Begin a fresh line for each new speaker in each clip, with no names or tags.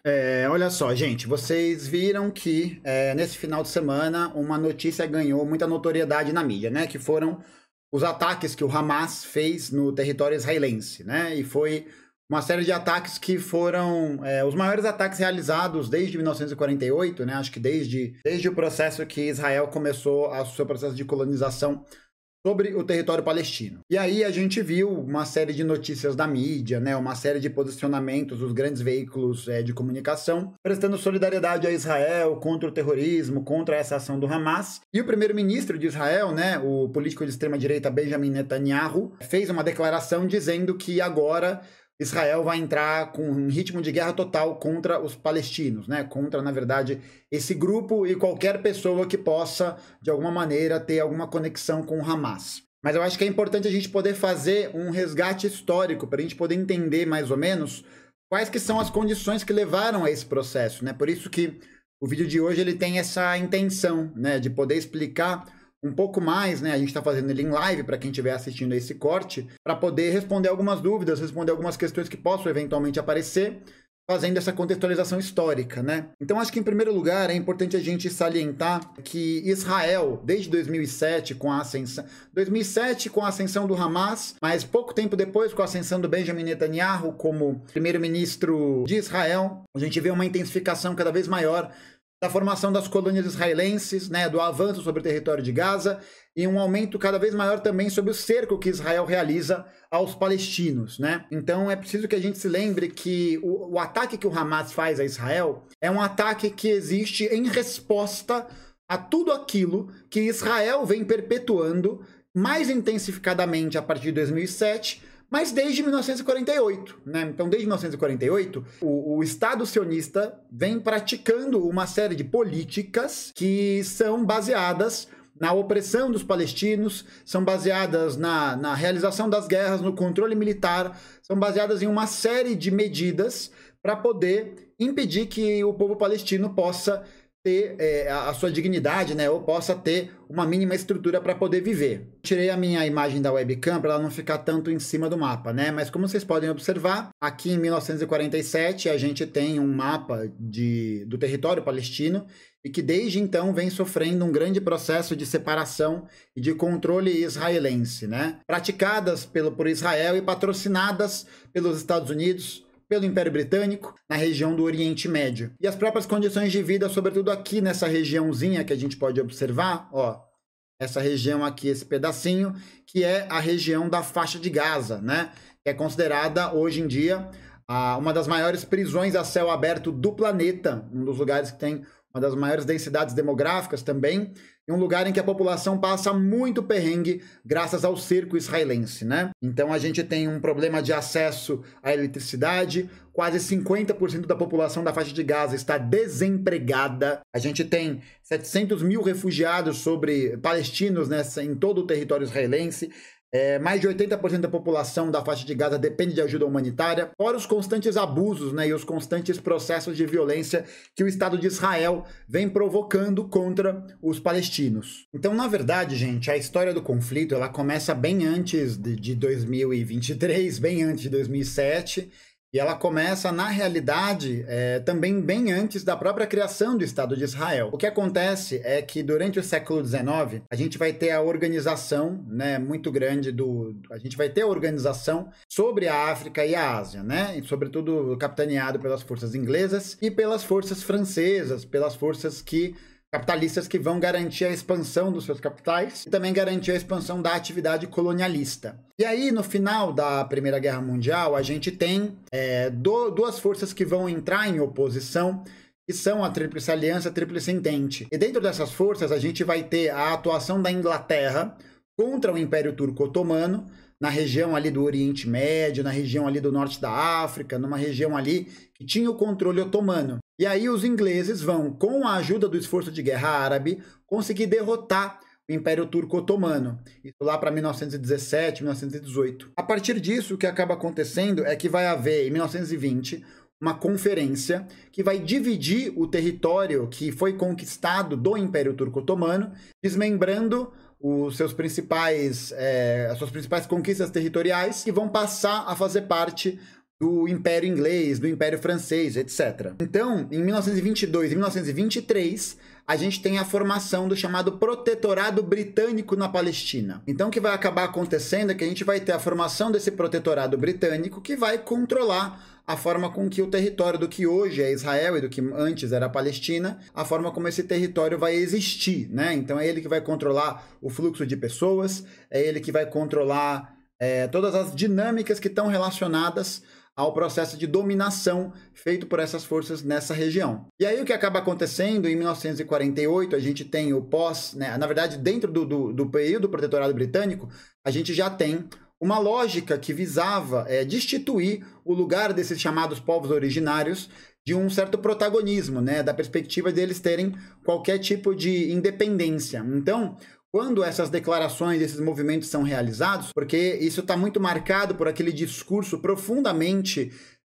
Olha só, gente, vocês viram que nesse final de semana uma notícia ganhou muita notoriedade na mídia, né? Que foram os ataques que o Hamas fez no território israelense, né? E foi uma série de ataques que foram os maiores ataques realizados desde 1948, né? Acho que desde o processo que Israel começou o seu processo de colonização sobre o território palestino. E aí a gente viu uma série de notícias da mídia, né, uma série de posicionamentos dos grandes veículos de comunicação, prestando solidariedade a Israel contra o terrorismo, contra essa ação do Hamas. E o primeiro-ministro de Israel, né, o político de extrema-direita Benjamin Netanyahu, fez uma declaração dizendo que agora Israel vai entrar com um ritmo de guerra total contra os palestinos, né? Contra, na verdade, esse grupo e qualquer pessoa que possa, de alguma maneira, ter alguma conexão com o Hamas. Mas eu acho que é importante a gente poder fazer um resgate histórico, para a gente poder entender, mais ou menos, quais que são as condições que levaram a esse processo, né? Por isso que o vídeo de hoje ele tem essa intenção, né? De poder explicar um pouco mais, né? A gente está fazendo ele em live para quem estiver assistindo esse corte, para poder responder algumas dúvidas, responder algumas questões que possam eventualmente aparecer, fazendo essa contextualização histórica, né? Então acho que em primeiro lugar é importante a gente salientar que Israel, desde 2007 com a ascensão do Hamas, mas pouco tempo depois com a ascensão do Benjamin Netanyahu como primeiro-ministro de Israel, a gente vê uma intensificação cada vez maior da formação das colônias israelenses, né, do avanço sobre o território de Gaza e um aumento cada vez maior também sobre o cerco que Israel realiza aos palestinos, né? Então é preciso que a gente se lembre que o ataque que o Hamas faz a Israel é um ataque que existe em resposta a tudo aquilo que Israel vem perpetuando mais intensificadamente a partir de 2007, mas desde 1948, né? Então, desde 1948, o Estado sionista vem praticando uma série de políticas que são baseadas na opressão dos palestinos, são baseadas na realização das guerras, no controle militar, são baseadas em uma série de medidas para poder impedir que o povo palestino possa ter a sua dignidade, né, ou possa ter uma mínima estrutura para poder viver. Tirei a minha imagem da webcam para ela não ficar tanto em cima do mapa, né, mas como vocês podem observar, aqui em 1947 a gente tem um mapa do território palestino e que desde então vem sofrendo um grande processo de separação e de controle israelense, né, praticadas por Israel e patrocinadas pelos Estados Unidos, pelo Império Britânico, na região do Oriente Médio. E as próprias condições de vida, sobretudo aqui nessa regiãozinha que a gente pode observar, ó, essa região aqui, esse pedacinho, que é a região da faixa de Gaza, né? Que é considerada, hoje em dia, uma das maiores prisões a céu aberto do planeta, um dos lugares que tem uma das maiores densidades demográficas também, e um lugar em que a população passa muito perrengue graças ao cerco israelense, né? Então a gente tem um problema de acesso à eletricidade, quase 50% da população da faixa de Gaza está desempregada, a gente tem 700 mil refugiados palestinos em todo o território israelense, mais de 80% da população da faixa de Gaza depende de ajuda humanitária, fora os constantes abusos, né, e os constantes processos de violência que o Estado de Israel vem provocando contra os palestinos. Então, na verdade, gente, a história do conflito ela começa bem antes de 2023, bem antes de 2007, e ela começa, na realidade, também bem antes da própria criação do Estado de Israel. O que acontece é que, durante o século XIX, a gente vai ter a organização, né, muito grande a gente vai ter a organização sobre a África e a Ásia, né? E, sobretudo, capitaneado pelas forças inglesas e pelas forças francesas, pelas forças capitalistas que vão garantir a expansão dos seus capitais e também garantir a expansão da atividade colonialista. E aí, no final da Primeira Guerra Mundial, a gente tem duas forças que vão entrar em oposição, que são a Tríplice Aliança e a Tríplice Entente. E dentro dessas forças, a gente vai ter a atuação da Inglaterra contra o Império Turco Otomano, na região ali do Oriente Médio, na região ali do norte da África, numa região ali que tinha o controle otomano. E aí os ingleses vão, com a ajuda do esforço de guerra árabe, conseguir derrotar o Império Turco Otomano, isso lá para 1917, 1918. A partir disso, o que acaba acontecendo é que vai haver, em 1920, uma conferência que vai dividir o território que foi conquistado do Império Turco Otomano, desmembrando as suas principais conquistas territoriais, que vão passar a fazer parte do Império Inglês, do Império Francês, etc. Então, em 1922 e 1923, a gente tem a formação do chamado Protetorado Britânico na Palestina. Então, o que vai acabar acontecendo é que a gente vai ter a formação desse Protetorado Britânico que vai controlar a forma com que o território do que hoje é Israel e do que antes era a Palestina, a forma como esse território vai existir, né? Então, é ele que vai controlar o fluxo de pessoas, é ele que vai controlar todas as dinâmicas que estão relacionadas ao processo de dominação feito por essas forças nessa região. E aí o que acaba acontecendo, em 1948, a gente tem o né, na verdade, dentro do período do protetorado britânico, a gente já tem uma lógica que visava destituir o lugar desses chamados povos originários de um certo protagonismo, né, da perspectiva deles terem qualquer tipo de independência. Então, quando essas declarações, esses movimentos são realizados, porque isso está muito marcado por aquele discurso profundamente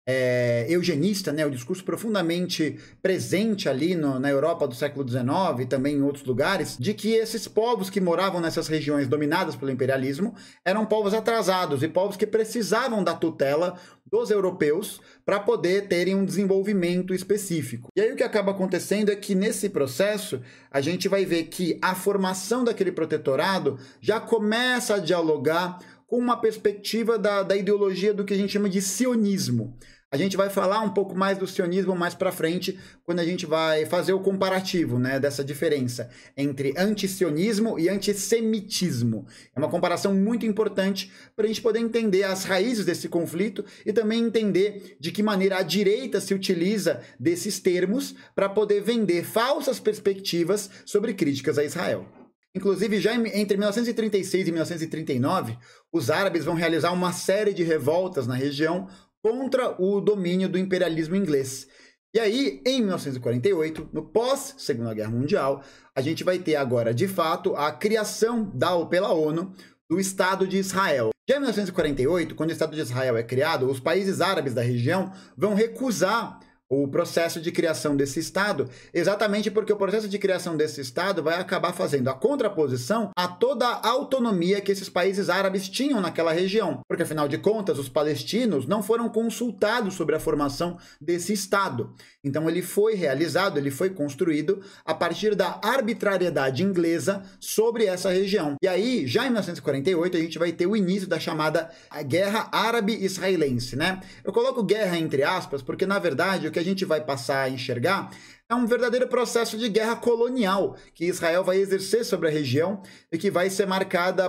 eugenista, né? O discurso profundamente presente ali na Europa do século XIX e também em outros lugares, de que esses povos que moravam nessas regiões dominadas pelo imperialismo eram povos atrasados e povos que precisavam da tutela dos europeus para poder terem um desenvolvimento específico. E aí o que acaba acontecendo é que nesse processo a gente vai ver que a formação daquele protetorado já começa a dialogar com uma perspectiva da ideologia do que a gente chama de sionismo. A gente vai falar um pouco mais do sionismo mais para frente, quando a gente vai fazer o comparativo, né, dessa diferença entre antisionismo e antissemitismo. É uma comparação muito importante para a gente poder entender as raízes desse conflito e também entender de que maneira a direita se utiliza desses termos para poder vender falsas perspectivas sobre críticas a Israel. Inclusive, já entre 1936 e 1939, os árabes vão realizar uma série de revoltas na região contra o domínio do imperialismo inglês. E aí, em 1948, no pós-Segunda Guerra Mundial, a gente vai ter agora, de fato, a criação pela ONU do Estado de Israel. Já em 1948, quando o Estado de Israel é criado, os países árabes da região vão recusar o processo de criação desse Estado, exatamente porque o processo de criação desse Estado vai acabar fazendo a contraposição a toda a autonomia que esses países árabes tinham naquela região. Porque, afinal de contas, os palestinos não foram consultados sobre a formação desse Estado. Então, ele foi realizado, ele foi construído a partir da arbitrariedade inglesa sobre essa região. E aí, já em 1948, a gente vai ter o início da chamada Guerra Árabe-Israelense, né? Eu coloco guerra entre aspas, porque, na verdade, o que a gente vai passar a enxergar é um verdadeiro processo de guerra colonial que Israel vai exercer sobre a região e que vai ser marcada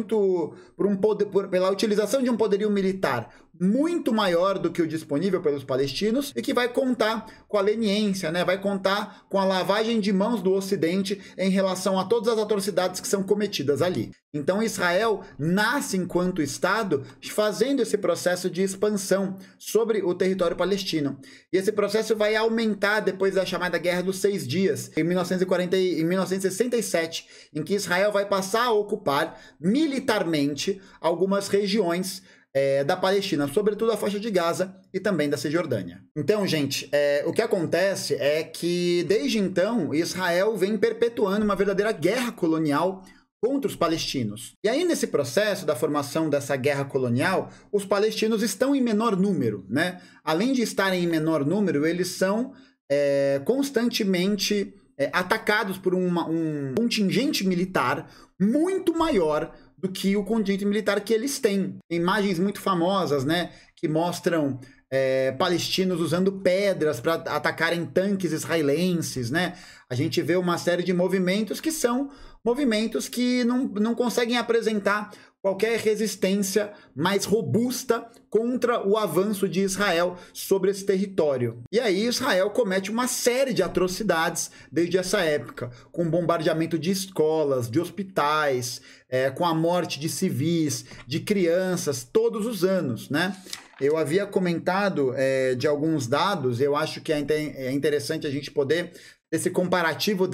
pela utilização de um poderio militar muito maior do que o disponível pelos palestinos e que vai contar com a leniência, né? Vai contar com a lavagem de mãos do Ocidente em relação a todas as atrocidades que são cometidas ali. Então Israel nasce enquanto Estado fazendo esse processo de expansão sobre o território palestino. E esse processo vai aumentar depois da chamada Guerra dos 6 Dias, em 1967, em que Israel vai passar a ocupar militarmente algumas regiões da Palestina, sobretudo a faixa de Gaza e também da Cisjordânia. Então, gente, o que acontece é que, desde então, Israel vem perpetuando uma verdadeira guerra colonial contra os palestinos. E aí, nesse processo da formação dessa guerra colonial, os palestinos estão em menor número, né? Além de estarem em menor número, eles são constantemente atacados por um contingente militar muito maior do que o contingente militar que eles têm. Imagens muito famosas, né, que mostram palestinos usando pedras para atacarem tanques israelenses, né? A gente vê uma série de movimentos que são movimentos que não conseguem apresentar qualquer resistência mais robusta contra o avanço de Israel sobre esse território. E aí Israel comete uma série de atrocidades desde essa época, com bombardeamento de escolas, de hospitais, com a morte de civis, de crianças, todos os anos, né? Eu havia comentado de alguns dados, eu acho que é interessante a gente poder esse comparativo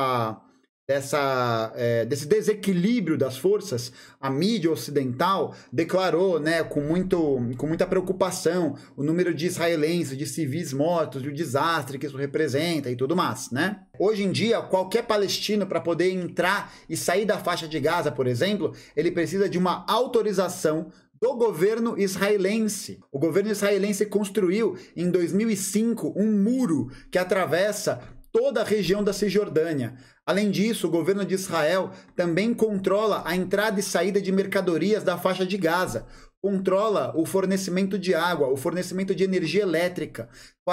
desse desequilíbrio das forças. A mídia ocidental declarou, né, com muita preocupação o número de israelenses, de civis mortos, e o desastre que isso representa e tudo mais, né? Hoje em dia, qualquer palestino, para poder entrar e sair da faixa de Gaza, por exemplo, ele precisa de uma autorização do governo israelense. O governo israelense construiu em 2005 um muro que atravessa toda a região da Cisjordânia. Além disso, o governo de Israel também controla a entrada e saída de mercadorias da faixa de Gaza, controla o fornecimento de água, o fornecimento de energia elétrica.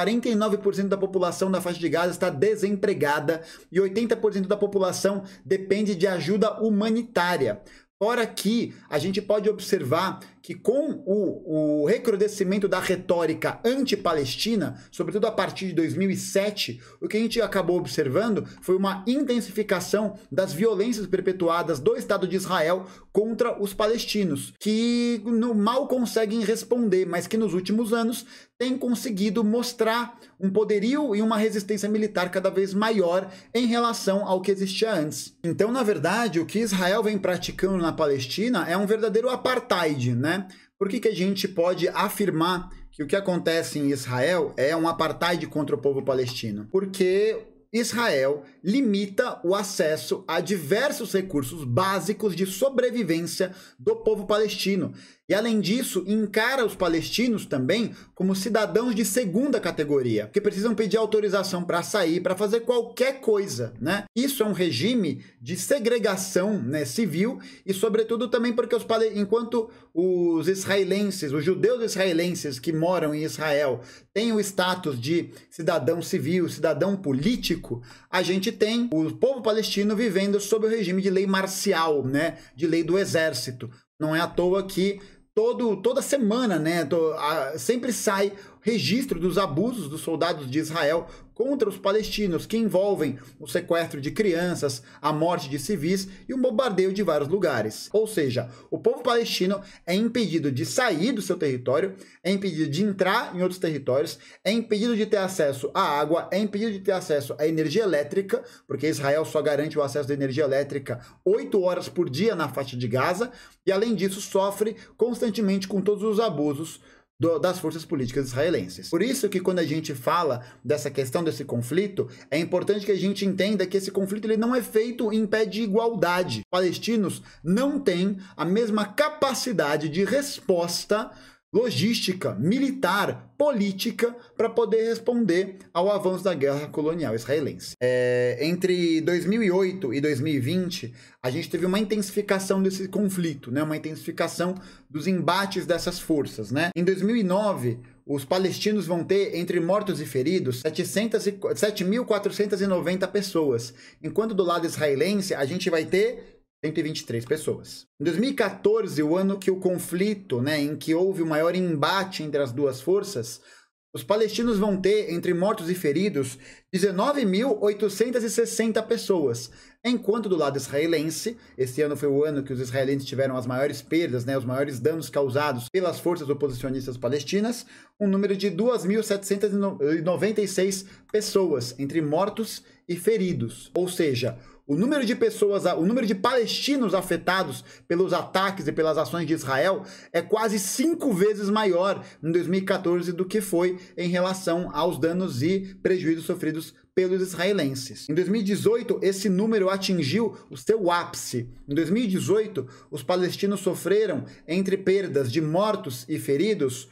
49% da população da faixa de Gaza está desempregada e 80% da população depende de ajuda humanitária. Fora que a gente pode observar que com o recrudescimento da retórica anti-palestina, sobretudo a partir de 2007, o que a gente acabou observando foi uma intensificação das violências perpetuadas do Estado de Israel contra os palestinos, que mal conseguem responder, mas que nos últimos anos têm conseguido mostrar um poderio e uma resistência militar cada vez maior em relação ao que existia antes. Então, na verdade, o que Israel vem praticando na Palestina é um verdadeiro apartheid, né? Por que a gente pode afirmar que o que acontece em Israel é um apartheid contra o povo palestino? Porque Israel limita o acesso a diversos recursos básicos de sobrevivência do povo palestino. E, além disso, encara os palestinos também como cidadãos de segunda categoria, que precisam pedir autorização para sair, para fazer qualquer coisa, né? Isso é um regime de segregação, né, civil e, sobretudo, também porque enquanto os israelenses, os judeus israelenses que moram em Israel têm o status de cidadão civil, cidadão político, a gente tem o povo palestino vivendo sob o regime de lei marcial, né, de lei do exército. Não é à toa que toda semana, né, sempre sai registro dos abusos dos soldados de Israel contra os palestinos, que envolvem o sequestro de crianças, a morte de civis e o bombardeio de vários lugares. Ou seja, o povo palestino é impedido de sair do seu território, é impedido de entrar em outros territórios, é impedido de ter acesso à água, é impedido de ter acesso à energia elétrica, porque Israel só garante o acesso à energia elétrica 8 horas por dia na faixa de Gaza, e além disso sofre constantemente com todos os abusos das forças políticas israelenses. Por isso que quando a gente fala dessa questão desse conflito, é importante que a gente entenda que esse conflito ele não é feito em pé de igualdade. Os palestinos não têm a mesma capacidade de resposta logística, militar, política para poder responder ao avanço da guerra colonial israelense. Entre 2008 e 2020, a gente teve uma intensificação desse conflito, né? Uma intensificação dos embates dessas forças, né? Em 2009, os palestinos vão ter, entre mortos e feridos, 7.490 pessoas, enquanto do lado israelense a gente vai ter 123 pessoas. Em 2014, o ano que o conflito, né, em que houve o maior embate entre as duas forças, os palestinos vão ter, entre mortos e feridos, 19.860 pessoas, enquanto do lado israelense, esse ano foi o ano que os israelenses tiveram as maiores perdas, né, os maiores danos causados pelas forças oposicionistas palestinas, um número de 2.796 pessoas, entre mortos e feridos. Ou seja, o número de palestinos afetados pelos ataques e pelas ações de Israel é quase 5 vezes maior em 2014 do que foi em relação aos danos e prejuízos sofridos pelos israelenses. Em 2018, esse número atingiu o seu ápice. Em 2018, os palestinos sofreram, entre perdas de mortos e feridos,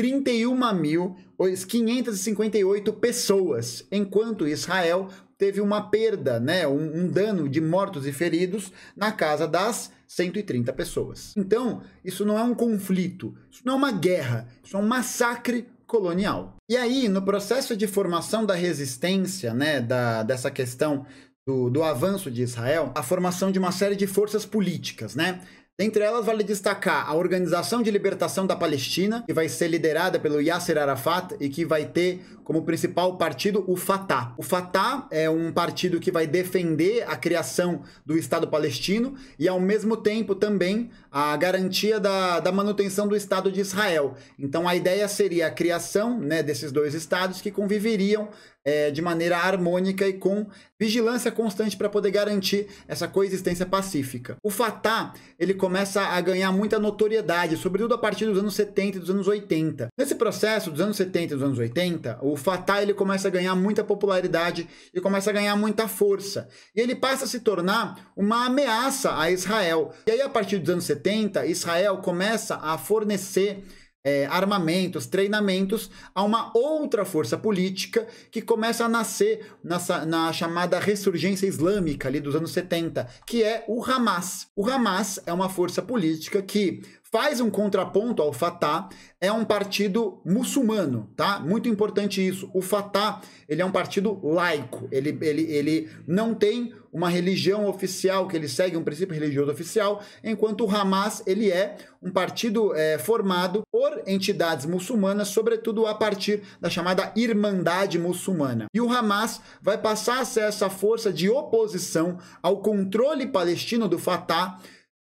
31.558 pessoas, enquanto Israel teve uma perda, né, um dano de mortos e feridos na casa das 130 pessoas. Então, isso não é um conflito, isso não é uma guerra, isso é um massacre colonial. E aí, no processo de formação da resistência, né, dessa questão do avanço de Israel, a formação de uma série de forças políticas, né? Dentre elas, vale destacar a Organização de Libertação da Palestina, que vai ser liderada pelo Yasser Arafat e que vai ter como principal partido o Fatah. O Fatah é um partido que vai defender a criação do Estado palestino e, ao mesmo tempo, também a garantia da manutenção do Estado de Israel. Então, a ideia seria a criação, né, desses dois estados que conviveriam de maneira harmônica e com vigilância constante para poder garantir essa coexistência pacífica. O Fatah, ele começa a ganhar muita notoriedade, sobretudo a partir dos anos 70 e dos anos 80. Nesse processo dos anos 70 e dos anos 80, o Fatah ele começa a ganhar muita popularidade e começa a ganhar muita força. E ele passa a se tornar uma ameaça a Israel. E aí, a partir dos anos 70, Israel começa a fornecer armamentos, treinamentos a uma outra força política que começa a nascer na chamada ressurgência islâmica ali dos anos 70, que é o Hamas. O Hamas é uma força política que faz um contraponto ao Fatah, é um partido muçulmano, tá? Muito importante isso. O Fatah, ele é um partido laico, ele não tem uma religião oficial, que ele segue um princípio religioso oficial, enquanto o Hamas, ele é um partido formado por entidades muçulmanas, sobretudo a partir da chamada Irmandade Muçulmana. E o Hamas vai passar a ser essa força de oposição ao controle palestino do Fatah,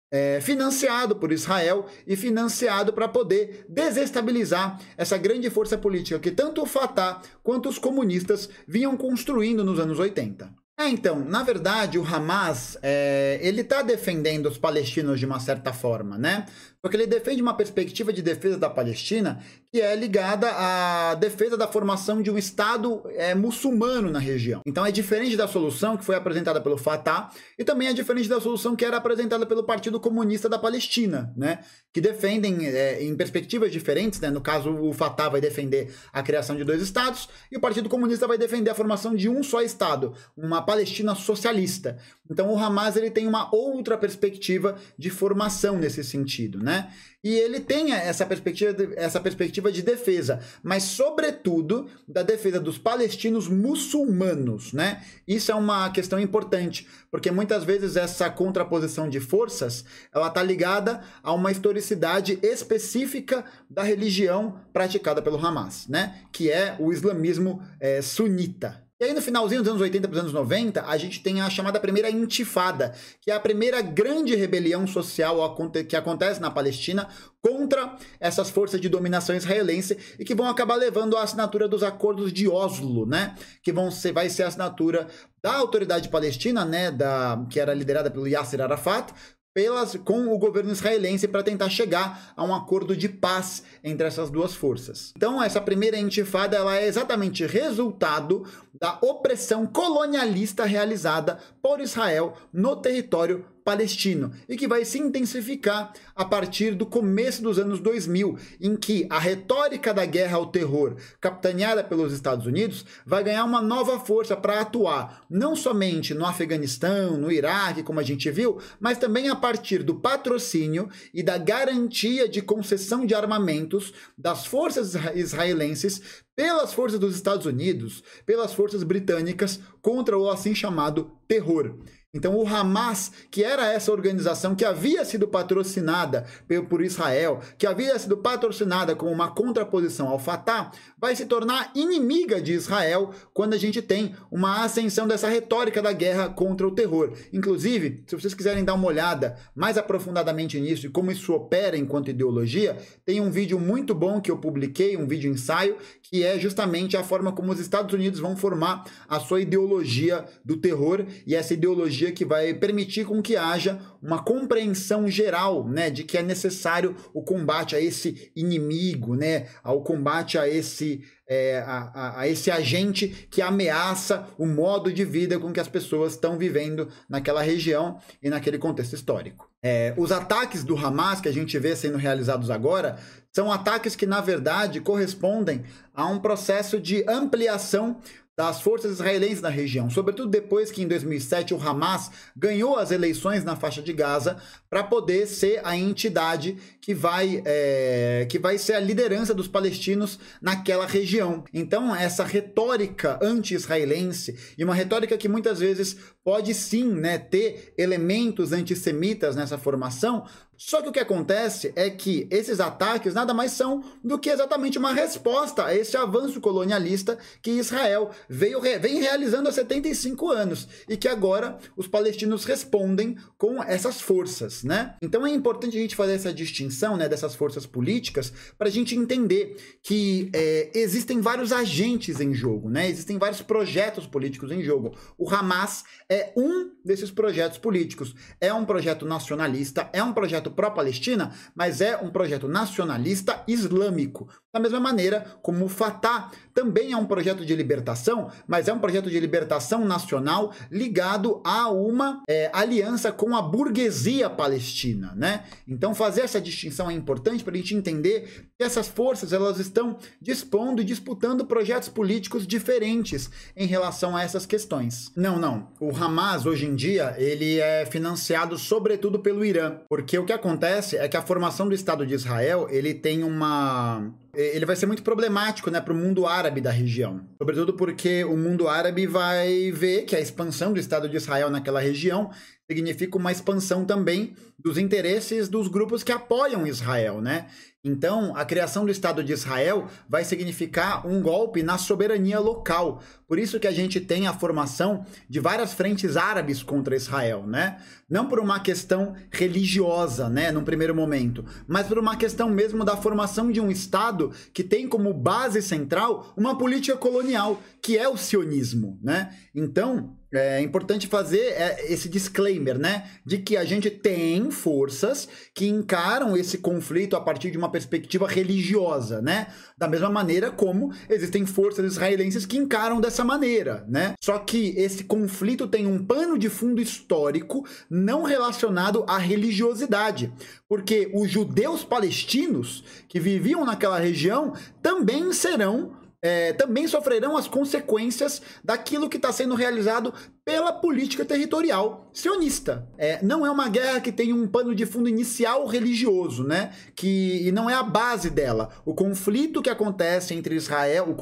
financiado por Israel e financiado para poder desestabilizar essa grande força política que tanto o Fatah quanto os comunistas vinham construindo nos anos 80. Então, na verdade, o Hamas, ele está defendendo os palestinos de uma certa forma, né? Porque ele defende uma perspectiva de defesa da Palestina que é ligada à defesa da formação de um Estado muçulmano na região. Então é diferente da solução que foi apresentada pelo Fatah e também é diferente da solução que era apresentada pelo Partido Comunista da Palestina, né? Que defendem em perspectivas diferentes, né? No caso, o Fatah vai defender a criação de 2 estados e o Partido Comunista vai defender a formação de um só Estado, uma Palestina socialista. Então o Hamas ele tem uma outra perspectiva de formação nesse sentido, né? E ele tem essa perspectiva de defesa, mas sobretudo da defesa dos palestinos muçulmanos, né? Isso é uma questão importante, porque muitas vezes essa contraposição de forças, ela está ligada a uma historicidade específica da religião praticada pelo Hamas, né? Que é o islamismo sunita. E aí, no finalzinho dos anos 80 para os anos 90, a gente tem a chamada primeira intifada, que é a primeira grande rebelião social que acontece na Palestina contra essas forças de dominação israelense e que vão acabar levando à assinatura dos acordos de Oslo, né? Que vai ser a assinatura da autoridade palestina, né? Que era liderada pelo Yasser Arafat, com o governo israelense para tentar chegar a um acordo de paz entre essas duas forças. Então, essa primeira intifada ela é exatamente resultado da opressão colonialista realizada por Israel no território palestino e que vai se intensificar a partir do começo dos anos 2000, em que a retórica da guerra ao terror, capitaneada pelos Estados Unidos, vai ganhar uma nova força para atuar não somente no Afeganistão, no Iraque, como a gente viu, mas também a partir do patrocínio e da garantia de concessão de armamentos das forças israelenses pelas forças dos Estados Unidos, pelas forças britânicas contra o assim chamado terror. Então o Hamas, que era essa organização que havia sido patrocinada por Israel, que havia sido patrocinada como uma contraposição ao Fatah, vai se tornar inimiga de Israel quando a gente tem uma ascensão dessa retórica da guerra contra o terror. Inclusive, se vocês quiserem dar uma olhada mais aprofundadamente nisso e como isso opera enquanto ideologia, tem um vídeo muito bom que eu publiquei, um vídeo ensaio, que é justamente a forma como os Estados Unidos vão formar a sua ideologia do terror e essa ideologia que vai permitir com que haja uma compreensão geral, né, de que é necessário o combate a esse inimigo, né, ao combate a esse agente que ameaça o modo de vida com que as pessoas estão vivendo naquela região e naquele contexto histórico. Os ataques do Hamas que a gente vê sendo realizados agora são ataques que, na verdade, correspondem a um processo de ampliação das forças israelenses na região, sobretudo depois que em 2007 o Hamas ganhou as eleições na faixa de Gaza para poder ser a entidade que vai ser a liderança dos palestinos naquela região. Então essa retórica anti-israelense e uma retórica que muitas vezes pode sim, né, ter elementos antissemitas nessa formação. Só que o que acontece é que esses ataques nada mais são do que exatamente uma resposta a esse avanço colonialista que Israel vem realizando há 75 anos e que agora os palestinos respondem com essas forças, né? Então é importante a gente fazer essa distinção, né, dessas forças políticas para a gente entender que existem vários agentes em jogo, né? Existem vários projetos políticos em jogo. O Hamas é um desses projetos políticos. É um projeto nacionalista, é um projeto pró-Palestina, mas é um projeto nacionalista islâmico. Da mesma maneira como o Fatah também é um projeto de libertação, mas é um projeto de libertação nacional ligado a uma aliança com a burguesia palestina, né? Então fazer essa distinção é importante para a gente entender que essas forças elas estão dispondo e disputando projetos políticos diferentes em relação a essas questões. Não. O Hamas hoje em dia ele é financiado sobretudo pelo Irã, porque o que acontece é que a formação do Estado de Israel ele vai ser muito problemático, né, para o mundo árabe da região. Sobretudo porque o mundo árabe vai ver que a expansão do Estado de Israel naquela região significa uma expansão também dos interesses dos grupos que apoiam Israel, né? Então, a criação do Estado de Israel vai significar um golpe na soberania local. Por isso que a gente tem a formação de várias frentes árabes contra Israel, né? Não por uma questão religiosa, né, num primeiro momento, mas por uma questão mesmo da formação de um Estado que tem como base central uma política colonial, que é o sionismo, né? Então, é importante fazer esse disclaimer, né, de que a gente tem forças que encaram esse conflito a partir de uma perspectiva religiosa, né? Da mesma maneira como existem forças israelenses que encaram dessa maneira, né? Só que esse conflito tem um pano de fundo histórico não relacionado à religiosidade, porque os judeus palestinos que viviam naquela região também sofrerão as consequências daquilo que está sendo realizado pela política territorial sionista. Não é uma guerra que tem um pano de fundo inicial religioso, né? E não é a base dela. O conflito que acontece entre Israel,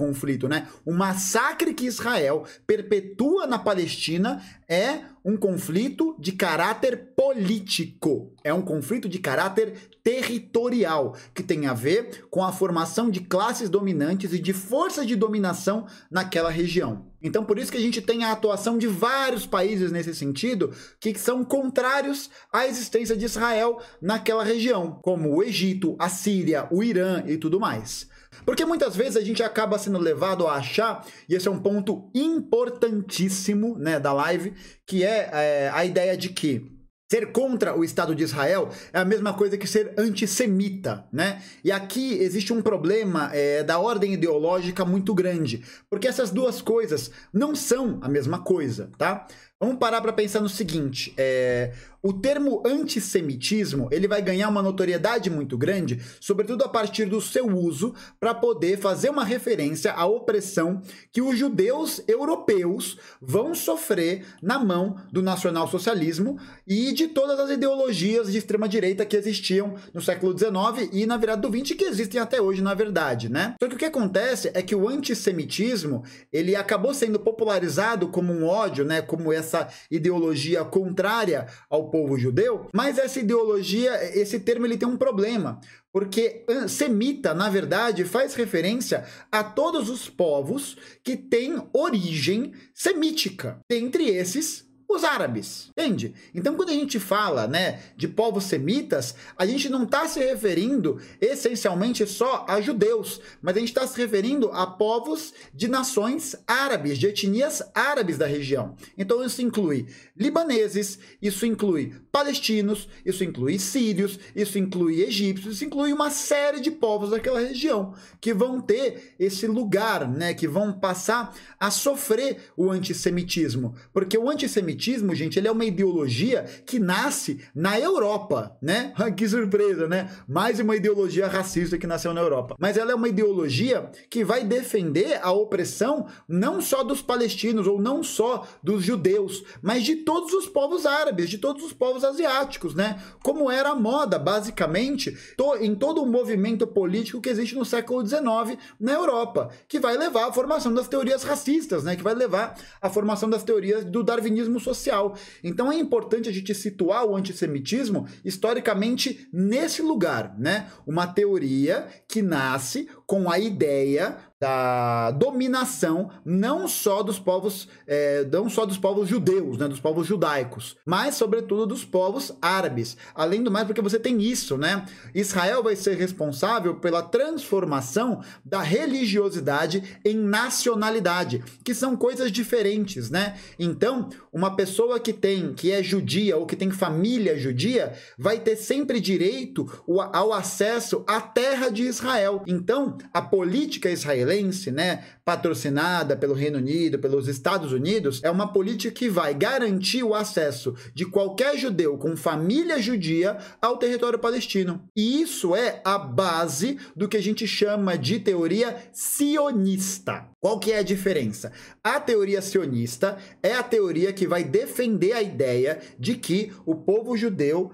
o massacre que Israel perpetua na Palestina é um conflito de caráter político. É um conflito de caráter territorial, que tem a ver com a formação de classes dominantes e de forças de dominação naquela região. Então, por isso que a gente tem a atuação de vários países nesse sentido, que são contrários à existência de Israel naquela região, como o Egito, a Síria, o Irã e tudo mais. Porque muitas vezes a gente acaba sendo levado a achar, e esse é um ponto importantíssimo, né, da live, que é a ideia de que ser contra o Estado de Israel é a mesma coisa que ser antissemita, né? E aqui existe um problema da ordem ideológica muito grande, porque essas duas coisas não são a mesma coisa, tá? Vamos parar para pensar no seguinte, o termo antissemitismo ele vai ganhar uma notoriedade muito grande, sobretudo a partir do seu uso para poder fazer uma referência à opressão que os judeus europeus vão sofrer na mão do nacionalsocialismo e de todas as ideologias de extrema-direita que existiam no século XIX e na virada do XX, que existem até hoje, na verdade, né? Só que o que acontece é que o antissemitismo ele acabou sendo popularizado como um ódio, né? Como essa ideologia contrária ao povo judeu, mas essa ideologia, esse termo ele tem um problema, porque semita, na verdade, faz referência a todos os povos que têm origem semítica, dentre esses os árabes, entende? Então, quando a gente fala, né, de povos semitas, a gente não está se referindo essencialmente só a judeus, mas a gente está se referindo a povos de nações árabes, de etnias árabes da região. Então, isso inclui libaneses, isso inclui palestinos, isso inclui sírios, isso inclui egípcios, isso inclui uma série de povos daquela região que vão ter esse lugar, né, que vão passar a sofrer o antissemitismo, porque o antissemitismo, gente, ele é uma ideologia que nasce na Europa, né? Que surpresa, né? Mais uma ideologia racista que nasceu na Europa. Mas ela é uma ideologia que vai defender a opressão não só dos palestinos ou não só dos judeus, mas de todos os povos árabes, de todos os povos asiáticos, né? Como era a moda, basicamente, em todo o movimento político que existe no século XIX na Europa, que vai levar à formação das teorias racistas, né? Que vai levar à formação das teorias do darwinismo social. Então é importante a gente situar o antissemitismo historicamente nesse lugar, né? Uma teoria que nasce com a ideia da dominação não só dos povos judeus, né, dos povos judaicos, mas sobretudo dos povos árabes. Além do mais, porque você tem isso, né? Israel vai ser responsável pela transformação da religiosidade em nacionalidade, que são coisas diferentes, né? Então, uma pessoa que é judia ou que tem família judia vai ter sempre direito ao acesso à terra de Israel. Então, a política israelense, né, patrocinada pelo Reino Unido, pelos Estados Unidos, é uma política que vai garantir o acesso de qualquer judeu com família judia ao território palestino. E isso é a base do que a gente chama de teoria sionista. Qual que é a diferença? A teoria sionista é a teoria que vai defender a ideia de que o povo judeu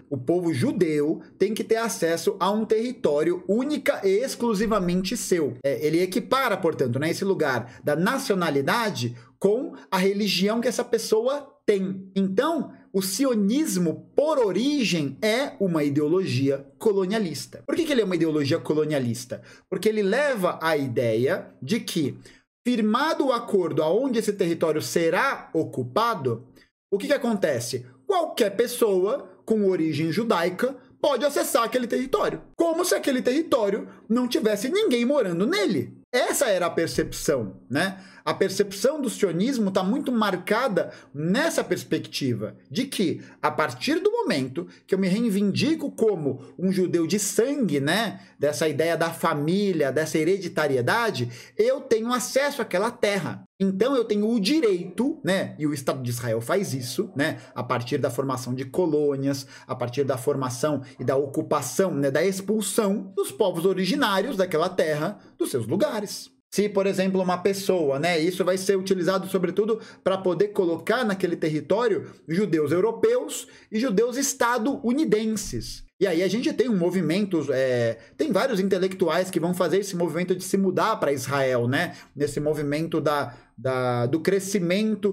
tem que ter acesso a um território única e exclusivamente seu. Ele equipara, portanto, né, esse lugar da nacionalidade com a religião que essa pessoa tem. Então, o sionismo, por origem, é uma ideologia colonialista. Por que ele é uma ideologia colonialista? Porque ele leva a ideia de que, firmado o acordo aonde esse território será ocupado, o que acontece? Qualquer pessoa com origem judaica pode acessar aquele território, como se aquele território não tivesse ninguém morando nele. Essa era a percepção, né? A percepção do sionismo está muito marcada nessa perspectiva de que, a partir do momento que eu me reivindico como um judeu de sangue, né? Dessa ideia da família, dessa hereditariedade, eu tenho acesso àquela terra. Então eu tenho o direito, né? E o Estado de Israel faz isso, né? A partir da formação de colônias, a partir da formação e da ocupação, né? Da expulsão dos povos originários daquela terra dos seus lugares. Se, por exemplo, uma pessoa, né, isso vai ser utilizado sobretudo para poder colocar naquele território judeus europeus e judeus estadunidenses. E aí a gente tem um movimento, tem vários intelectuais que vão fazer esse movimento de se mudar para Israel, né? Nesse movimento do crescimento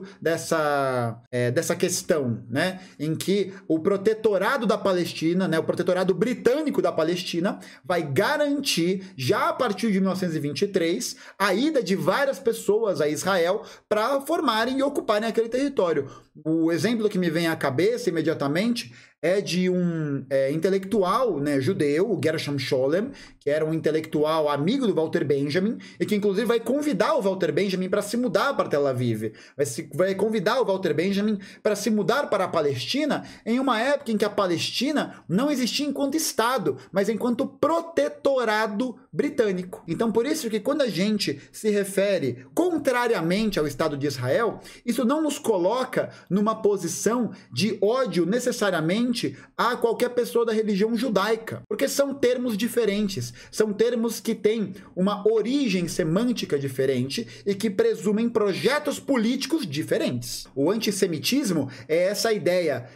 dessa questão, né? Em que o protetorado da Palestina, né? O protetorado britânico da Palestina vai garantir, já a partir de 1923, a ida de várias pessoas a Israel para formarem e ocuparem aquele território. O exemplo que me vem à cabeça imediatamente é de um intelectual, né, judeu, o Gershom Scholem, que era um intelectual amigo do Walter Benjamin, e que inclusive vai convidar o Walter Benjamin para se mudar para Tel Aviv. Vai convidar o Walter Benjamin para se mudar para a Palestina em uma época em que a Palestina não existia enquanto Estado, mas enquanto protetorado britânico. Então, por isso que quando a gente se refere contrariamente ao Estado de Israel, isso não nos coloca numa posição de ódio necessariamente a qualquer pessoa da religião judaica, porque são termos diferentes, são termos que têm uma origem semântica diferente e que presumem projetos políticos diferentes. O antissemitismo é essa ideia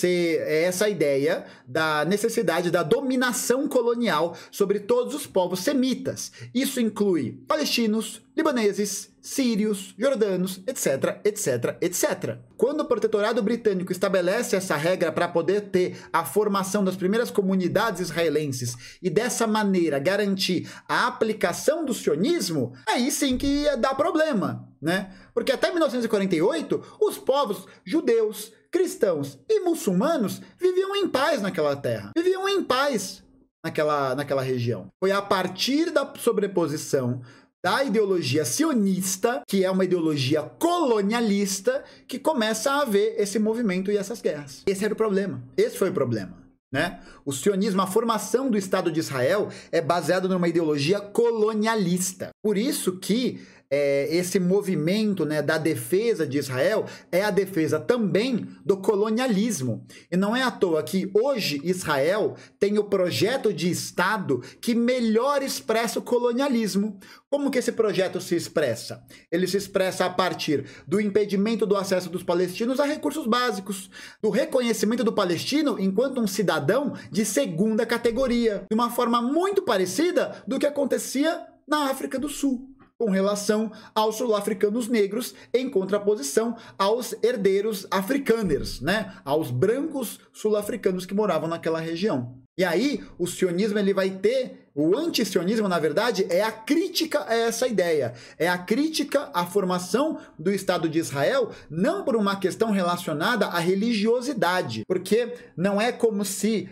da necessidade da dominação colonial sobre todos os povos semitas. Isso inclui palestinos, libaneses, sírios, jordanos, etc, etc, etc. Quando o protetorado britânico estabelece essa regra para poder ter a formação das primeiras comunidades israelenses e dessa maneira garantir a aplicação do sionismo, aí sim que ia dar problema, né? Porque até 1948, os povos judeus, cristãos e muçulmanos viviam em paz naquela terra, viviam em paz naquela região. Foi a partir da sobreposição da ideologia sionista, que é uma ideologia colonialista, que começa a haver esse movimento e essas guerras. Esse era o problema. Esse foi o problema, né? O sionismo, a formação do Estado de Israel é baseada numa ideologia colonialista. Por isso que esse movimento, né, da defesa de Israel é a defesa também do colonialismo. E não é à toa que hoje Israel tem o projeto de Estado que melhor expressa o colonialismo. Como que esse projeto se expressa? Ele se expressa a partir do impedimento do acesso dos palestinos a recursos básicos, do reconhecimento do palestino enquanto um cidadão de segunda categoria, de uma forma muito parecida do que acontecia na África do Sul, com relação aos sul-africanos negros, em contraposição aos herdeiros africaners, né? Aos brancos sul-africanos que moravam naquela região. E aí, o sionismo ele vai ter O antisionismo, na verdade, é a crítica a essa ideia. É a crítica à formação do Estado de Israel, não por uma questão relacionada à religiosidade. Porque não é como se...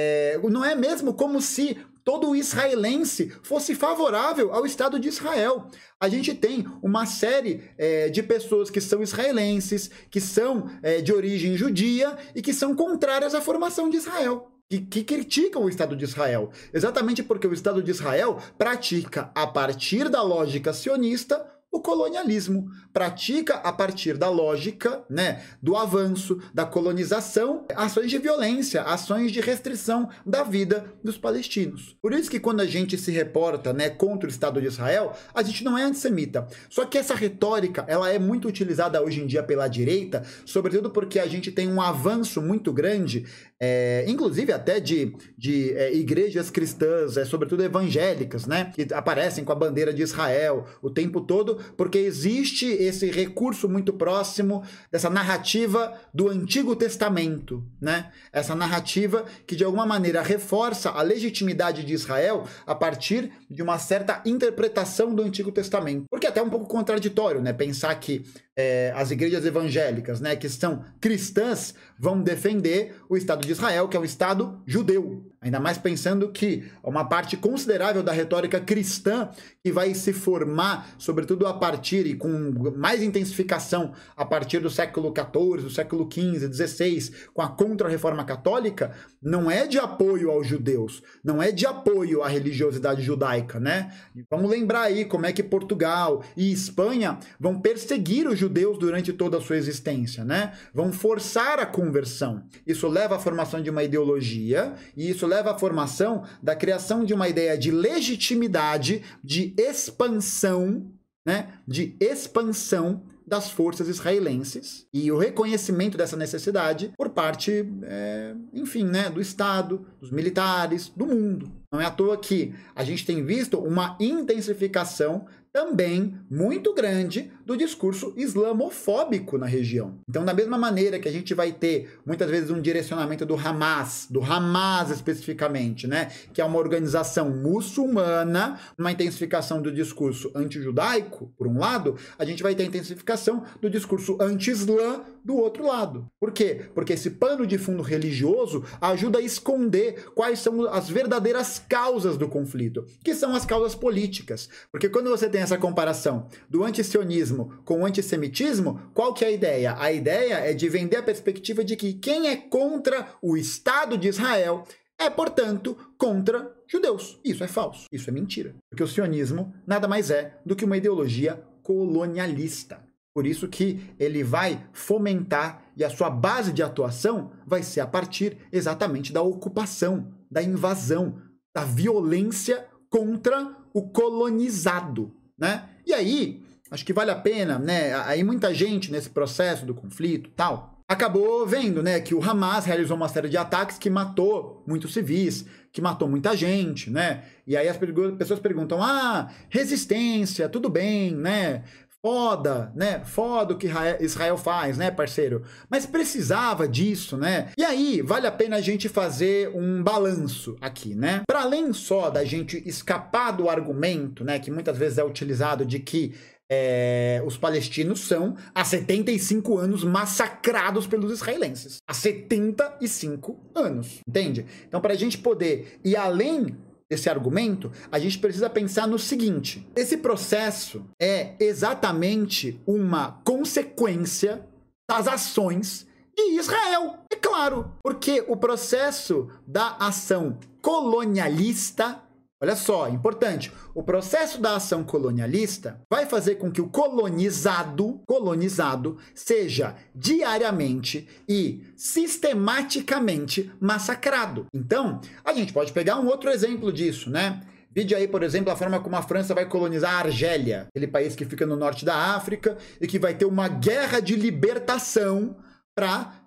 não é mesmo como se todo israelense fosse favorável ao Estado de Israel. A gente tem uma série de pessoas que são israelenses, que são de origem judia e que são contrárias à formação de Israel. Que criticam o Estado de Israel. Exatamente porque o Estado de Israel pratica, a partir da lógica sionista, o colonialismo. Pratica, a partir da lógica, né, do avanço, da colonização, ações de violência, ações de restrição da vida dos palestinos. Por isso que quando a gente se reporta, né, contra o Estado de Israel, a gente não é antissemita. Só que essa retórica, ela é muito utilizada hoje em dia pela direita, sobretudo porque a gente tem um avanço muito grande, inclusive até de igrejas cristãs, sobretudo evangélicas, né, que aparecem com a bandeira de Israel o tempo todo, porque existe esse recurso muito próximo dessa narrativa do Antigo Testamento, né? Essa narrativa que de alguma maneira reforça a legitimidade de Israel a partir de uma certa interpretação do Antigo Testamento. Porque é até um pouco contraditório, né? Pensar que as igrejas evangélicas, né, que são cristãs, vão defender o Estado de Israel, que é o Estado judeu. Ainda mais pensando que uma parte considerável da retórica cristã que vai se formar, sobretudo a partir e com mais intensificação a partir do século XIV, do século XV, XVI, com a Contra-Reforma Católica, não é de apoio aos judeus, não é de apoio à religiosidade judaica, né? Vamos lembrar aí como é que Portugal e Espanha vão perseguir os judeus durante toda a sua existência, né? Vão forçar a conversão. Isso leva à formação de uma ideologia e isso leva à formação da criação de uma ideia de legitimidade, de expansão, né? De expansão das forças israelenses e o reconhecimento dessa necessidade por parte, enfim, né, do Estado, dos militares, do mundo. Não é à toa que a gente tem visto uma intensificação também muito grande do discurso islamofóbico na região. Então, da mesma maneira que a gente vai ter, muitas vezes, um direcionamento do Hamas especificamente, né, que é uma organização muçulmana, uma intensificação do discurso anti-judaico, por um lado, a gente vai ter a intensificação do discurso anti-islã do outro lado. Por quê? Porque esse pano de fundo religioso ajuda a esconder quais são as verdadeiras causas do conflito, que são as causas políticas. Porque quando você tem essa comparação do antisionismo com o antissemitismo, qual que é a ideia? A ideia é de vender a perspectiva de que quem é contra o Estado de Israel é, portanto, contra judeus. Isso é falso, isso é mentira. Porque o sionismo nada mais é do que uma ideologia colonialista. Por isso que ele vai fomentar e a sua base de atuação vai ser a partir exatamente da ocupação, da invasão, da violência contra o colonizado, né? E aí, acho que vale a pena, né? Aí muita gente nesse processo do conflito tal acabou vendo, né, que o Hamas realizou uma série de ataques que matou muitos civis, que matou muita gente, né? E aí as pessoas perguntam: resistência, tudo bem, né? Foda, né? Foda o que Israel faz, né, parceiro? Mas precisava disso, né? E aí, vale a pena a gente fazer um balanço aqui, né? Para além só da gente escapar do argumento, né, que muitas vezes é utilizado de que os palestinos são, há 75 anos, massacrados pelos israelenses. Há 75 anos, entende? Então, para a gente poder ir além desse argumento, a gente precisa pensar no seguinte: esse processo é exatamente uma consequência das ações de Israel. É claro, porque o processo da ação colonialista, olha só, importante, o processo da ação colonialista vai fazer com que o colonizado seja diariamente e sistematicamente massacrado. Então, a gente pode pegar um outro exemplo disso, né? Vide aí, por exemplo, a forma como a França vai colonizar a Argélia, aquele país que fica no norte da África e que vai ter uma guerra de libertação para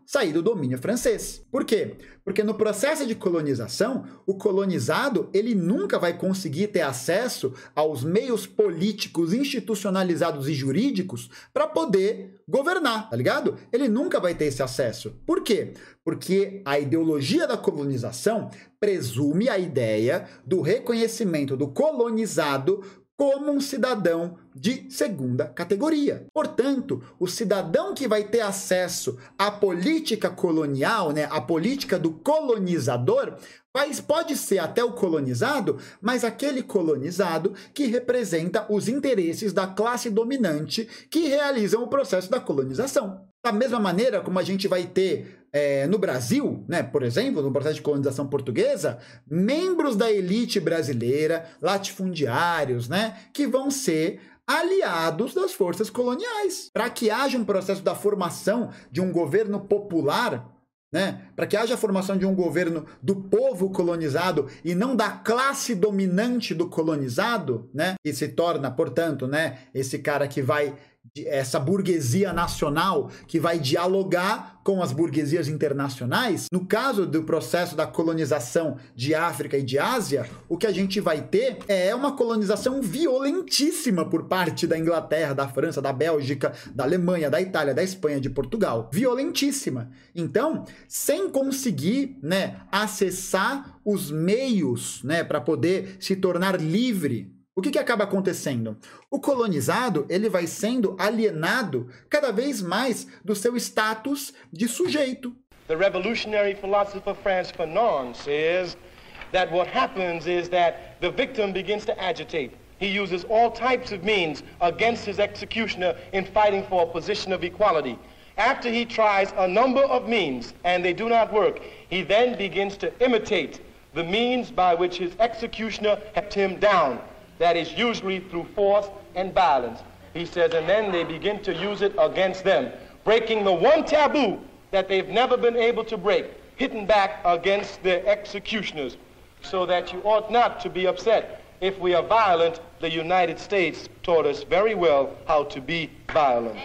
sair do domínio francês. Por quê? Porque no processo de colonização, o colonizado ele nunca vai conseguir ter acesso aos meios políticos institucionalizados e jurídicos para poder governar, tá ligado? Ele nunca vai ter esse acesso. Por quê? Porque a ideologia da colonização presume a ideia do reconhecimento do colonizado como um cidadão de segunda categoria. Portanto, o cidadão que vai ter acesso à política colonial, né, à política do colonizador, pode ser até o colonizado, mas aquele colonizado que representa os interesses da classe dominante que realizam o processo da colonização. Da mesma maneira como a gente vai ter no Brasil, né, por exemplo, no processo de colonização portuguesa, membros da elite brasileira, latifundiários, né, que vão ser aliados das forças coloniais, para que haja um processo da formação de um governo popular, né, para que haja a formação de um governo do povo colonizado e não da classe dominante do colonizado, né, que se torna, portanto, né, esse cara que vai, essa burguesia nacional que vai dialogar com as burguesias internacionais. No caso do processo da colonização de África e de Ásia, o que a gente vai ter é uma colonização violentíssima por parte da Inglaterra, da França, da Bélgica, da Alemanha, da Itália, da Espanha, de Portugal. Violentíssima. Então, sem conseguir, né, acessar os meios, né, para poder se tornar livre, o que acaba acontecendo? O colonizado ele vai sendo alienado cada vez mais do seu status de sujeito.
The revolutionary philosopher Frantz Fanon says that what happens is that the victim begins to agitate. He uses all types of means against his executioner in fighting for a position of equality. After he tries a number of means and they do not work, he then begins to imitate the means by which his executioner kept him down. That is usually through force and violence. He says, and then they begin to use it against them, breaking the one taboo that they've never been able to break, hitting back against their executioners, so that you ought not to be upset. If we are violent, the United States taught us very well how to be violent.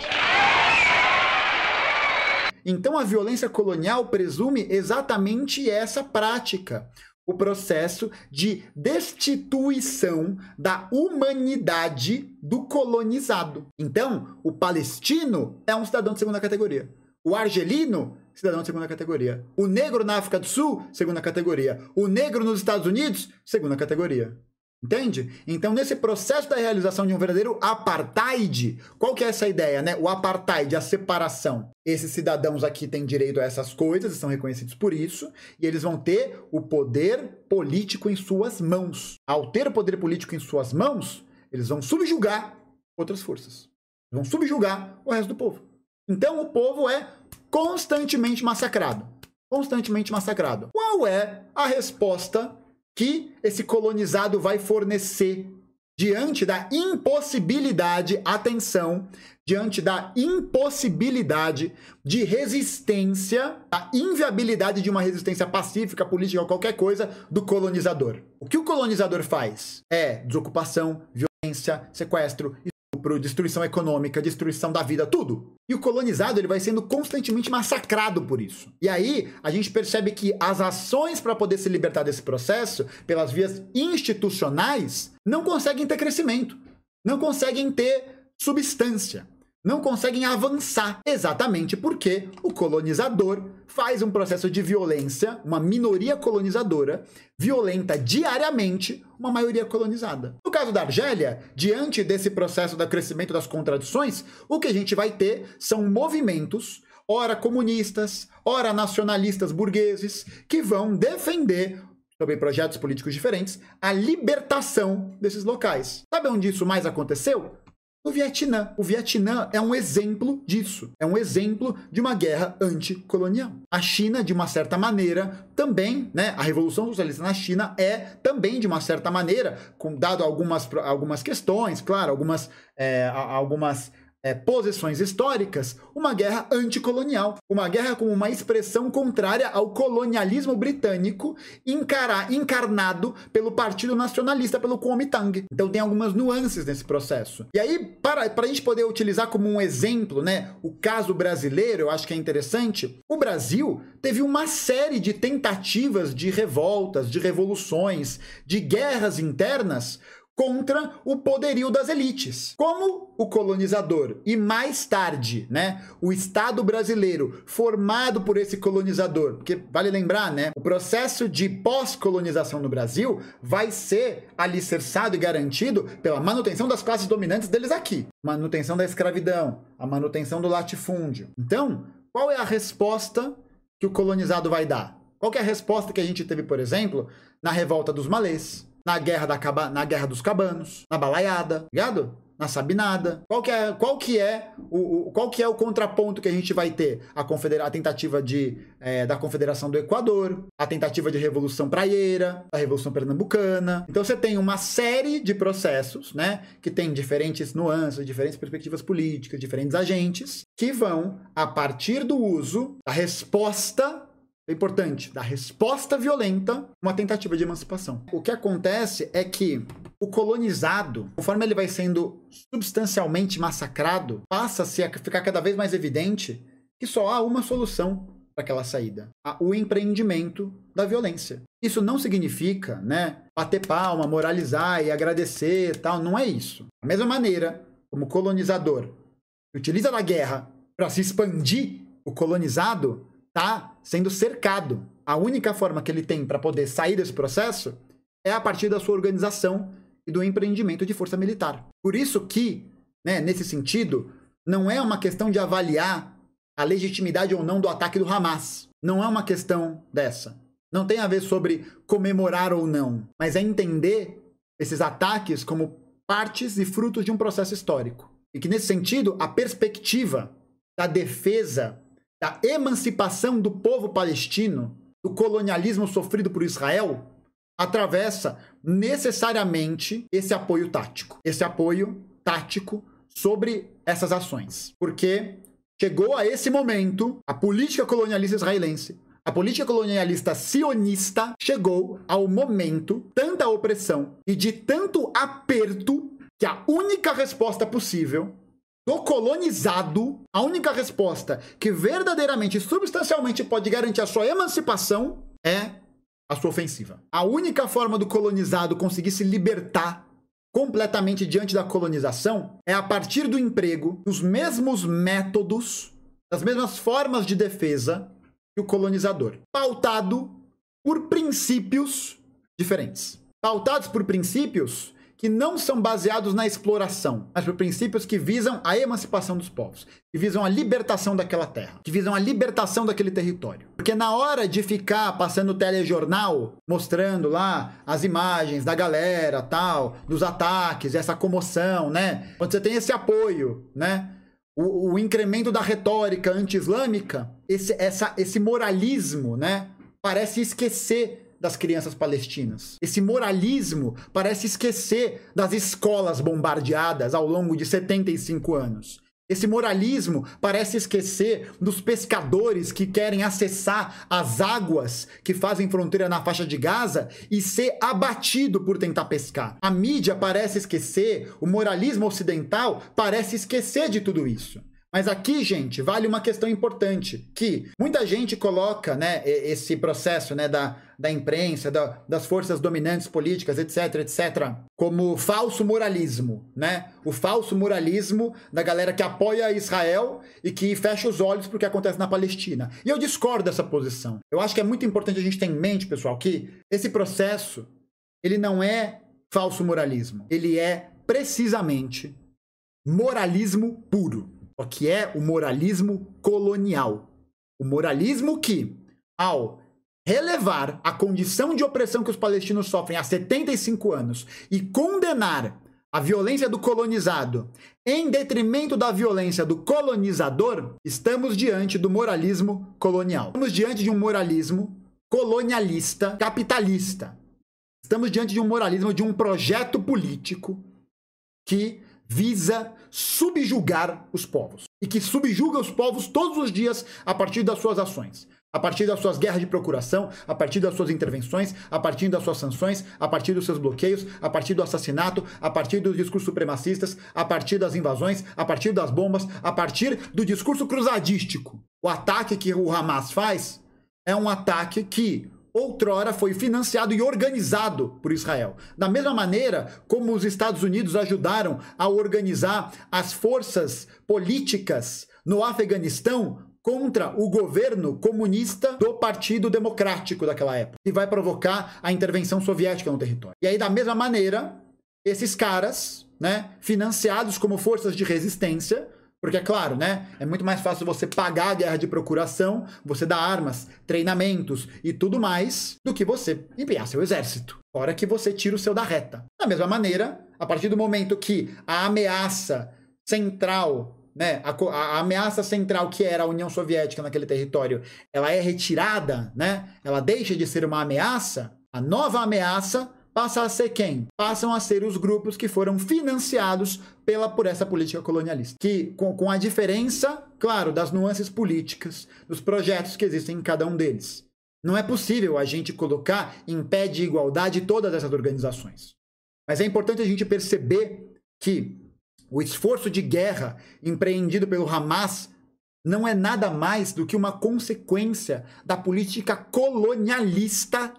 Então a violência colonial presume exatamente essa prática. O processo de destituição da humanidade do colonizado. Então, o palestino é um cidadão de segunda categoria. O argelino, cidadão de segunda categoria. O negro na África do Sul, segunda categoria. O negro nos Estados Unidos, segunda categoria. Entende? Então, nesse processo da realização de um verdadeiro apartheid, qual que é essa ideia, né? O apartheid, a separação. Esses cidadãos aqui têm direito a essas coisas, são reconhecidos por isso, e eles vão ter o poder político em suas mãos. Ao ter o poder político em suas mãos, eles vão subjugar outras forças. Vão subjugar o resto do povo. Então, o povo é constantemente massacrado. Constantemente massacrado. Qual é a resposta que esse colonizado vai fornecer diante da impossibilidade, atenção, diante da impossibilidade de resistência, da inviabilidade de uma resistência pacífica, política ou qualquer coisa do colonizador? O que o colonizador faz é desocupação, violência, sequestro, estupro, destruição econômica, destruição da vida, tudo. E o colonizado ele vai sendo constantemente massacrado por isso. E aí a gente percebe que as ações para poder se libertar desse processo, pelas vias institucionais, não conseguem ter crescimento, não conseguem ter substância, não conseguem avançar, exatamente porque o colonizador faz um processo de violência, uma minoria colonizadora violenta diariamente uma maioria colonizada. No caso da Argélia, diante desse processo do crescimento das contradições, o que a gente vai ter são movimentos, ora comunistas, ora nacionalistas burgueses, que vão defender, sobre projetos políticos diferentes, a libertação desses locais. Sabe onde isso mais aconteceu? No Vietnã. O Vietnã é um exemplo disso. É um exemplo de uma guerra anticolonial. A China, de uma certa maneira, também, né? A Revolução Socialista na China é também, de uma certa maneira, dado algumas questões, claro, algumas posições históricas, uma guerra anticolonial, uma guerra como uma expressão contrária ao colonialismo britânico encarnado pelo Partido Nacionalista, pelo Kuomintang. Então tem algumas nuances nesse processo. E aí, para a gente poder utilizar como um exemplo, né, o caso brasileiro, eu acho que é interessante, o Brasil teve uma série de tentativas de revoltas, de revoluções, de guerras internas contra o poderio das elites. Como o colonizador e mais tarde, né, o Estado brasileiro formado por esse colonizador, porque vale lembrar, né, o processo de pós-colonização no Brasil vai ser alicerçado e garantido pela manutenção das classes dominantes deles aqui, manutenção da escravidão, a manutenção do latifúndio. Então, qual é a resposta que o colonizado vai dar? Qual que é a resposta que a gente teve, por exemplo, na revolta dos malês, na guerra dos cabanos, na balaiada, ligado? Na sabinada. Qual que é o contraponto que a gente vai ter? A tentativa da Confederação do Equador, a tentativa de Revolução Praieira, a Revolução Pernambucana. Então você tem uma série de processos, né, que tem diferentes nuances, diferentes perspectivas políticas, diferentes agentes, que vão, a partir do uso da resposta, é importante, da resposta violenta, uma tentativa de emancipação. O que acontece é que o colonizado, conforme ele vai sendo substancialmente massacrado, passa-se a ficar cada vez mais evidente que só há uma solução para aquela saída: o empreendimento da violência. Isso não significa, né, bater palma, moralizar e agradecer, tal, não é isso. Da mesma maneira como o colonizador utiliza da guerra para se expandir, o colonizado está sendo cercado. A única forma que ele tem para poder sair desse processo é a partir da sua organização e do empreendimento de força militar. Por isso que, né, nesse sentido, não é uma questão de avaliar a legitimidade ou não do ataque do Hamas. Não é uma questão dessa. Não tem a ver sobre comemorar ou não, mas é entender esses ataques como partes e frutos de um processo histórico. E que, nesse sentido, a perspectiva da defesa da emancipação do povo palestino, do colonialismo sofrido por Israel, atravessa necessariamente esse apoio tático. Esse apoio tático sobre essas ações. Porque chegou a esse momento, a política colonialista israelense, a política colonialista sionista, chegou ao momento, tanta opressão e de tanto aperto, que a única resposta possível do colonizado, a única resposta que verdadeiramente e substancialmente pode garantir a sua emancipação é a sua ofensiva. A única forma do colonizado conseguir se libertar completamente diante da colonização é a partir do emprego dos mesmos métodos, das mesmas formas de defesa que o colonizador, pautado por princípios diferentes. Pautados por princípios que não são baseados na exploração, mas por princípios que visam a emancipação dos povos, que visam a libertação daquela terra, que visam a libertação daquele território. Porque na hora de ficar passando telejornal, mostrando lá as imagens da galera, tal, dos ataques, essa comoção, né? Quando você tem esse apoio, né? O incremento da retórica anti-islâmica, esse moralismo, né? Parece esquecer das crianças palestinas. Esse moralismo parece esquecer das escolas bombardeadas ao longo de 75 anos. Esse moralismo parece esquecer dos pescadores que querem acessar as águas que fazem fronteira na faixa de Gaza e ser abatido por tentar pescar. A mídia parece esquecer, o moralismo ocidental parece esquecer de tudo isso. Mas aqui, gente, vale uma questão importante, que muita gente coloca, né, esse processo, né, da imprensa, das forças dominantes políticas, etc, etc, como falso moralismo, né? O falso moralismo da galera que apoia Israel e que fecha os olhos para o que acontece na Palestina. E eu discordo dessa posição. Eu acho que é muito importante a gente ter em mente, pessoal, que esse processo, ele não é falso moralismo. Ele é precisamente moralismo puro. O que é o moralismo colonial. O moralismo que, ao relevar a condição de opressão que os palestinos sofrem há 75 anos e condenar a violência do colonizado em detrimento da violência do colonizador, estamos diante do moralismo colonial. Estamos diante de um moralismo colonialista, capitalista. Estamos diante de um moralismo, de um projeto político que visa subjugar os povos. E que subjuga os povos todos os dias a partir das suas ações. A partir das suas guerras de procuração, a partir das suas intervenções, a partir das suas sanções, a partir dos seus bloqueios, a partir do assassinato, a partir dos discursos supremacistas, a partir das invasões, a partir das bombas, a partir do discurso cruzadístico. O ataque que o Hamas faz é um ataque que outrora foi financiado e organizado por Israel. Da mesma maneira como os Estados Unidos ajudaram a organizar as forças políticas no Afeganistão contra o governo comunista do Partido Democrático daquela época, que vai provocar a intervenção soviética no território. E aí, da mesma maneira, esses caras, né, financiados como forças de resistência, porque é claro, né, é muito mais fácil você pagar a guerra de procuração, você dar armas, treinamentos e tudo mais, do que você empenhar seu exército. Fora que você tira o seu da reta. Da mesma maneira, a partir do momento que a ameaça central, né, a ameaça central que era a União Soviética naquele território, ela é retirada, né, ela deixa de ser uma ameaça, a nova ameaça passa a ser quem? Passam a ser os grupos que foram financiados por essa política colonialista. Que, com a diferença, claro, das nuances políticas, dos projetos que existem em cada um deles. Não é possível a gente colocar em pé de igualdade todas essas organizações. Mas é importante a gente perceber que o esforço de guerra empreendido pelo Hamas não é nada mais do que uma consequência da política colonialista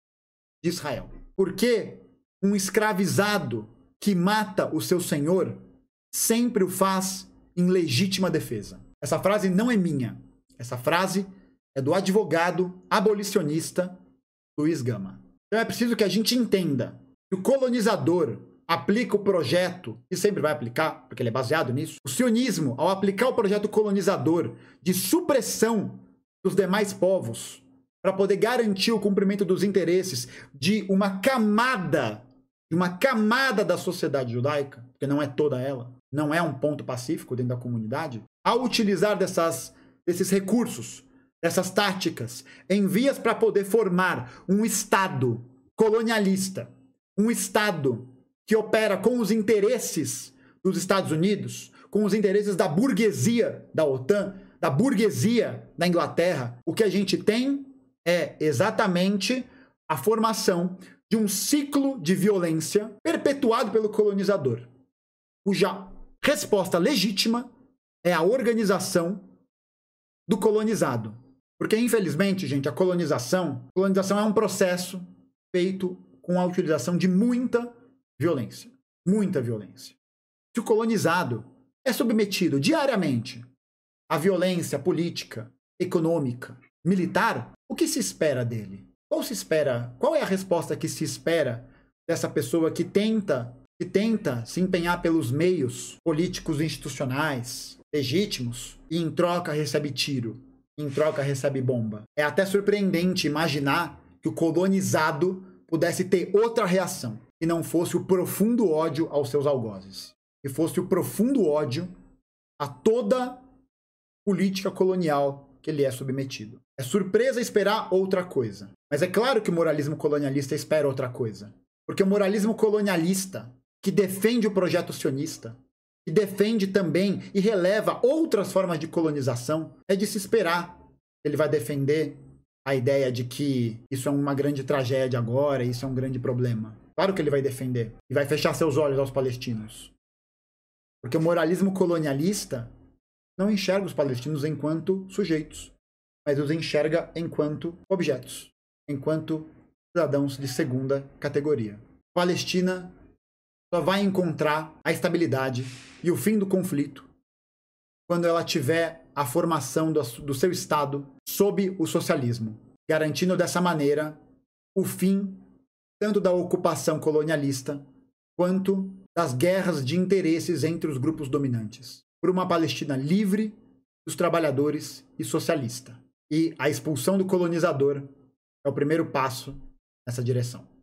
de Israel. Porque um escravizado que mata o seu senhor sempre o faz em legítima defesa. Essa frase não é minha. Essa frase é do advogado abolicionista Luiz Gama. Então é preciso que a gente entenda que o colonizador aplica o projeto, e sempre vai aplicar, porque ele é baseado nisso. O sionismo, ao aplicar o projeto colonizador de supressão dos demais povos, para poder garantir o cumprimento dos interesses de uma camada da sociedade judaica, porque não é toda ela, não é um ponto pacífico dentro da comunidade, ao utilizar desses recursos, dessas táticas, em vias para poder formar um Estado colonialista, um Estado que opera com os interesses dos Estados Unidos, com os interesses da burguesia da OTAN, da burguesia da Inglaterra, o que a gente tem é exatamente a formação de um ciclo de violência perpetuado pelo colonizador, cuja resposta legítima é a organização do colonizado. Porque, infelizmente, gente, a colonização é um processo feito com a utilização de muita violência. Muita violência. Se o colonizado é submetido diariamente à violência política, econômica, militar, o que se espera dele? Qual é a resposta que se espera dessa pessoa que tenta se empenhar pelos meios políticos e institucionais legítimos e em troca recebe tiro, em troca recebe bomba? É até surpreendente imaginar que o colonizado pudesse ter outra reação e não fosse o profundo ódio aos seus algozes, e fosse o profundo ódio a toda política colonial que ele é submetido. É surpresa esperar outra coisa. Mas é claro que o moralismo colonialista espera outra coisa. Porque o moralismo colonialista, que defende o projeto sionista, que defende também e releva outras formas de colonização, é de se esperar. Ele vai defender a ideia de que isso é uma grande tragédia agora, isso é um grande problema. Claro que ele vai defender. E vai fechar seus olhos aos palestinos. Porque o moralismo colonialista não enxerga os palestinos enquanto sujeitos, mas os enxerga enquanto objetos, enquanto cidadãos de segunda categoria. A Palestina só vai encontrar a estabilidade e o fim do conflito quando ela tiver a formação do seu Estado sob o socialismo, garantindo dessa maneira o fim tanto da ocupação colonialista quanto das guerras de interesses entre os grupos dominantes, por uma Palestina livre dos trabalhadores e socialista. E a expulsão do colonizador é o primeiro passo nessa direção.